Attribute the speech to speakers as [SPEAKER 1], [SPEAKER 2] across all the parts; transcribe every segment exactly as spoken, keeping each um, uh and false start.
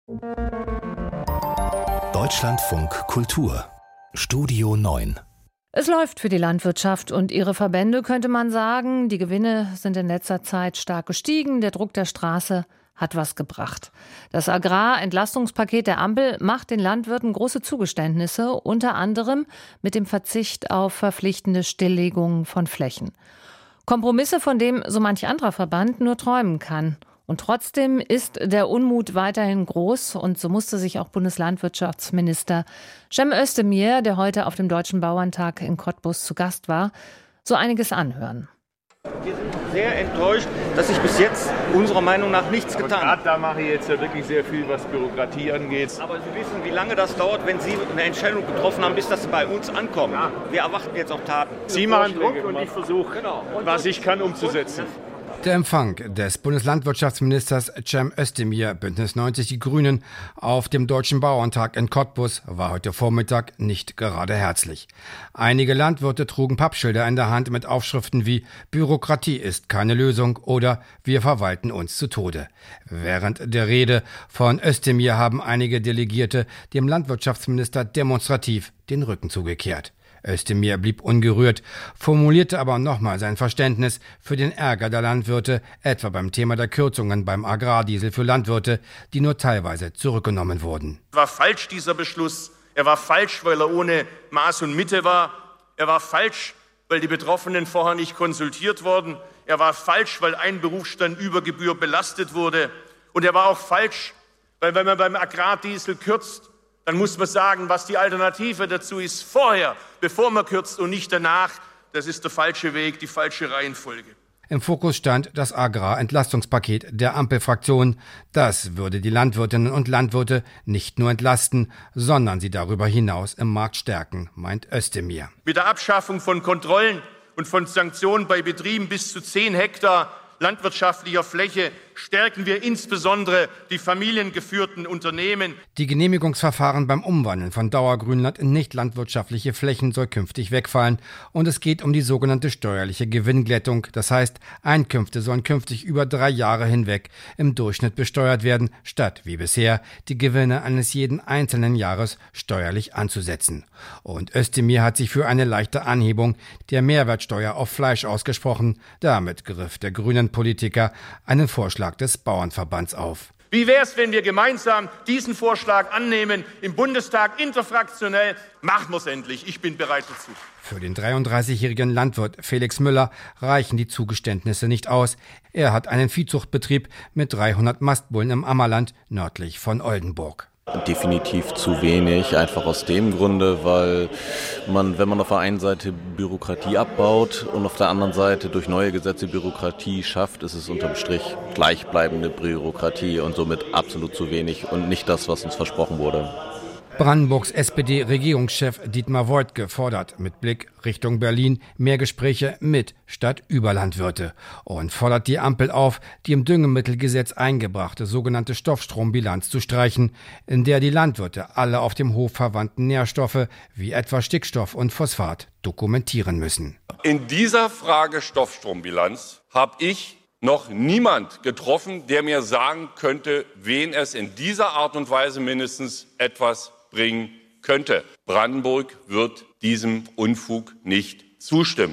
[SPEAKER 1] Deutschlandfunk Kultur Studio neun.
[SPEAKER 2] Es läuft für die Landwirtschaft und ihre Verbände, könnte man sagen. Die Gewinne sind in letzter Zeit stark gestiegen. Der Druck der Straße hat was gebracht. Das Agrarentlastungspaket der Ampel macht den Landwirten große Zugeständnisse, unter anderem mit dem Verzicht auf verpflichtende Stilllegungen von Flächen. Kompromisse, von dem so manch anderer Verband nur träumen kann. Und trotzdem ist der Unmut weiterhin groß und so musste sich auch Bundeslandwirtschaftsminister Cem Özdemir, der heute auf dem Deutschen Bauerntag in Cottbus zu Gast war, so einiges anhören.
[SPEAKER 3] Wir sind sehr enttäuscht, dass sich bis jetzt unserer Meinung nach nichts getan hat.
[SPEAKER 4] Da mache ich jetzt ja wirklich sehr viel, was Bürokratie angeht.
[SPEAKER 3] Aber Sie wissen, wie lange das dauert, wenn Sie eine Entscheidung getroffen haben, bis das bei uns ankommt. Ja. Wir erwarten jetzt auch Taten.
[SPEAKER 4] Sie machen Druck und ich versuche, genau. was ich kann, umzusetzen.
[SPEAKER 5] Der Empfang des Bundeslandwirtschaftsministers Cem Özdemir, Bündnis neunzig Die Grünen, auf dem Deutschen Bauerntag in Cottbus war heute Vormittag nicht gerade herzlich. Einige Landwirte trugen Pappschilder in der Hand mit Aufschriften wie »Bürokratie ist keine Lösung« oder »Wir verwalten uns zu Tode«. Während der Rede von Özdemir haben einige Delegierte dem Landwirtschaftsminister demonstrativ den Rücken zugekehrt. Özdemir blieb ungerührt, formulierte aber nochmal sein Verständnis für den Ärger der Landwirte, etwa beim Thema der Kürzungen beim Agrardiesel für Landwirte, die nur teilweise zurückgenommen wurden.
[SPEAKER 6] War falsch, dieser Beschluss. Er war falsch, weil er ohne Maß und Mitte war. Er war falsch, weil die Betroffenen vorher nicht konsultiert wurden. Er war falsch, weil ein Berufsstand über Gebühr belastet wurde. Und er war auch falsch, weil wenn man beim Agrardiesel kürzt, dann muss man sagen, was die Alternative dazu ist, vorher, bevor man kürzt und nicht danach. Das ist der falsche Weg, die falsche Reihenfolge.
[SPEAKER 5] Im Fokus stand das Agrarentlastungspaket der Ampelfraktion. Das würde die Landwirtinnen und Landwirte nicht nur entlasten, sondern sie darüber hinaus im Markt stärken, meint Özdemir.
[SPEAKER 6] Mit der Abschaffung von Kontrollen und von Sanktionen bei Betrieben bis zu zehn Hektar landwirtschaftlicher Fläche stärken wir insbesondere die familiengeführten Unternehmen.
[SPEAKER 5] Die Genehmigungsverfahren beim Umwandeln von Dauergrünland in nicht landwirtschaftliche Flächen soll künftig wegfallen und es geht um die sogenannte steuerliche Gewinnglättung. Das heißt, Einkünfte sollen künftig über drei Jahre hinweg im Durchschnitt besteuert werden, statt wie bisher die Gewinne eines jeden einzelnen Jahres steuerlich anzusetzen. Und Özdemir hat sich für eine leichte Anhebung der Mehrwertsteuer auf Fleisch ausgesprochen. Damit griff der grünen Politiker einen Vorschlag des Bauernverbands auf.
[SPEAKER 6] Wie wäre es, wenn wir gemeinsam diesen Vorschlag annehmen, im Bundestag interfraktionell? Machen wir es endlich. Ich bin bereit dazu.
[SPEAKER 5] Für den dreiunddreißigjährigen Landwirt Felix Müller reichen die Zugeständnisse nicht aus. Er hat einen Viehzuchtbetrieb mit dreihundert Mastbullen im Ammerland nördlich von Oldenburg.
[SPEAKER 7] Definitiv zu wenig, einfach aus dem Grunde, weil man, wenn man auf der einen Seite Bürokratie abbaut und auf der anderen Seite durch neue Gesetze Bürokratie schafft, ist es unterm Strich gleichbleibende Bürokratie und somit absolut zu wenig und nicht das, was uns versprochen wurde.
[SPEAKER 5] Brandenburgs S P D-Regierungschef Dietmar Woidke fordert mit Blick Richtung Berlin mehr Gespräche mit statt über Landwirte und fordert die Ampel auf, die im Düngemittelgesetz eingebrachte sogenannte Stoffstrombilanz zu streichen, in der die Landwirte alle auf dem Hof verwandten Nährstoffe wie etwa Stickstoff und Phosphat dokumentieren müssen.
[SPEAKER 8] In dieser Frage Stoffstrombilanz habe ich noch niemand getroffen, der mir sagen könnte, wen es in dieser Art und Weise mindestens etwas bringen könnte. Brandenburg wird diesem Unfug nicht zustimmen.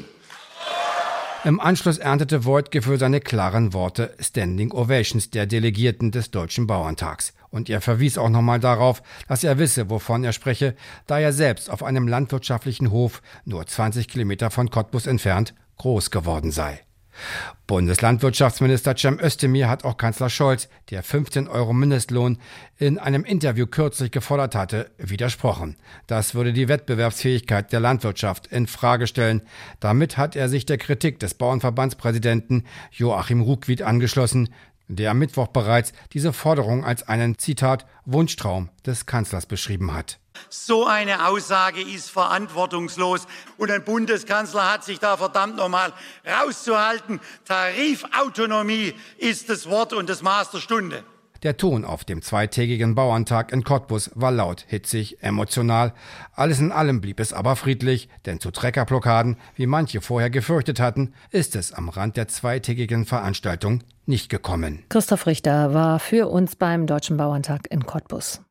[SPEAKER 5] Im Anschluss erntete Woidke für seine klaren Worte Standing Ovations der Delegierten des Deutschen Bauerntags. Und er verwies auch nochmal darauf, dass er wisse, wovon er spreche, da er selbst auf einem landwirtschaftlichen Hof, nur zwanzig Kilometer von Cottbus entfernt, groß geworden sei. Bundeslandwirtschaftsminister Cem Özdemir hat auch Kanzler Scholz, der fünfzehn Euro Mindestlohn in einem Interview kürzlich gefordert hatte, widersprochen. Das würde die Wettbewerbsfähigkeit der Landwirtschaft in Frage stellen. Damit hat er sich der Kritik des Bauernverbandspräsidenten Joachim Ruckwied angeschlossen, der am Mittwoch bereits diese Forderung als einen, Zitat, Wunschtraum des Kanzlers beschrieben hat.
[SPEAKER 9] So eine Aussage ist verantwortungslos und ein Bundeskanzler hat sich da verdammt nochmal rauszuhalten. Tarifautonomie ist das Wort und das Maß der Stunde.
[SPEAKER 5] Der Ton auf dem zweitägigen Bauerntag in Cottbus war laut, hitzig, emotional. Alles in allem blieb es aber friedlich, denn zu Treckerblockaden, wie manche vorher gefürchtet hatten, ist es am Rand der zweitägigen Veranstaltung nicht gekommen.
[SPEAKER 2] Christoph Richter war für uns beim Deutschen Bauerntag in Cottbus.